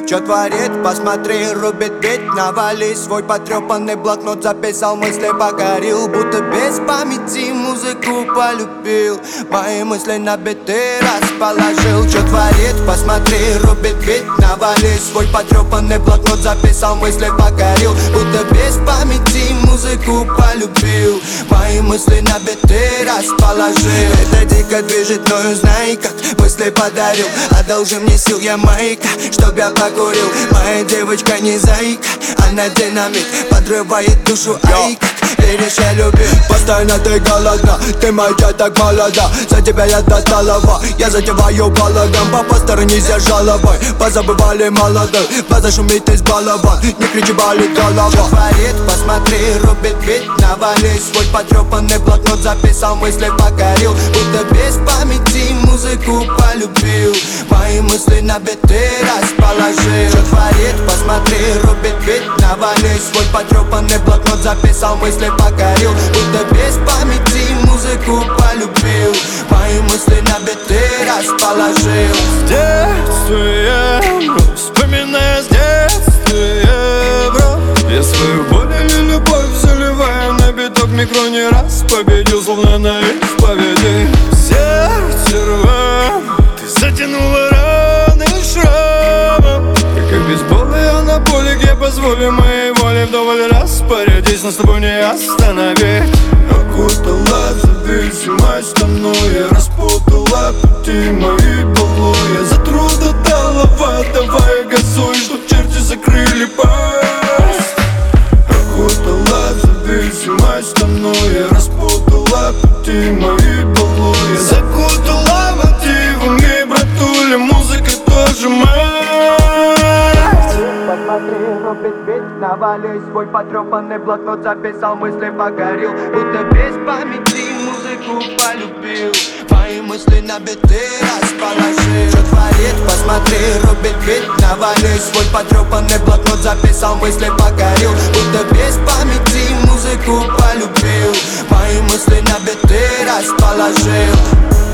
Чё творит, посмотри, рубит бит. Навали свой потрепанный блокнот, записал мысли, покорил. Будто без памяти музыку полюбил. Мои мысли на биты расположил. Чё творит, посмотри, рубит бит. Навали свой потрепанный блокнот, записал мысли, покорил. Будто без памяти музыку полюбил. Мои мысли на биты расположил. Это дико движет мною, знай как. Мысли подарил, одолжи мне сил, я маяка, чтоб я покурил. Моя девочка не зайка, она динамит, подрывает душу, ай как. Веришь, я любил. Постоянно ты голодна, ты моя так молода. За тебя я досталова, я затеваю балаган. По посторонись я жалобой, позабывали молодых. Глаза шумит из балован, не кричи, болит голова. Что творит, посмотри, рубит бит. Навали свой потрепанный блокнот, записал мысли, покорил. Будто без памяти музыку полюбил. Мои мысли на биты расположил. Что творит, посмотри, рубит бит. Навали свой потрепанный блокнот, записал мысли, покорил. Будто без памяти музыку полюбил. Мои мысли на биты расположил. С детства я вспоминаю, с детства я брал. Я свою боль или любовь заливаю на биток. Микро не раз победил, словно на исповеди. Сердце рвам, ты затянула раны шрамом. И как бейсболы анаболик, я позволю моей воле вдоволь распорядись, но с тобой не остановить. Окутала зависимость со мной, я распутала пути мои былые. За труд отдала вода, давай газуй, чтоб черти закрыли пасть. Окутала зависимость со мной, я распутала пути мои былые. Закутала мотивами, братуля, музыка тоже моя. Посмотри, рубит бит. Навали свой потрепанный блокнот, записал мысли, покорил. Будто без памяти музыку полюбил. Мои мысли на биты расположил. Что творит, посмотри, рубит бит. Навали свой потрепанный блокнот, записал мысли, покорил. Будто без памяти музыку полюбил. Мои мысли на биты расположил.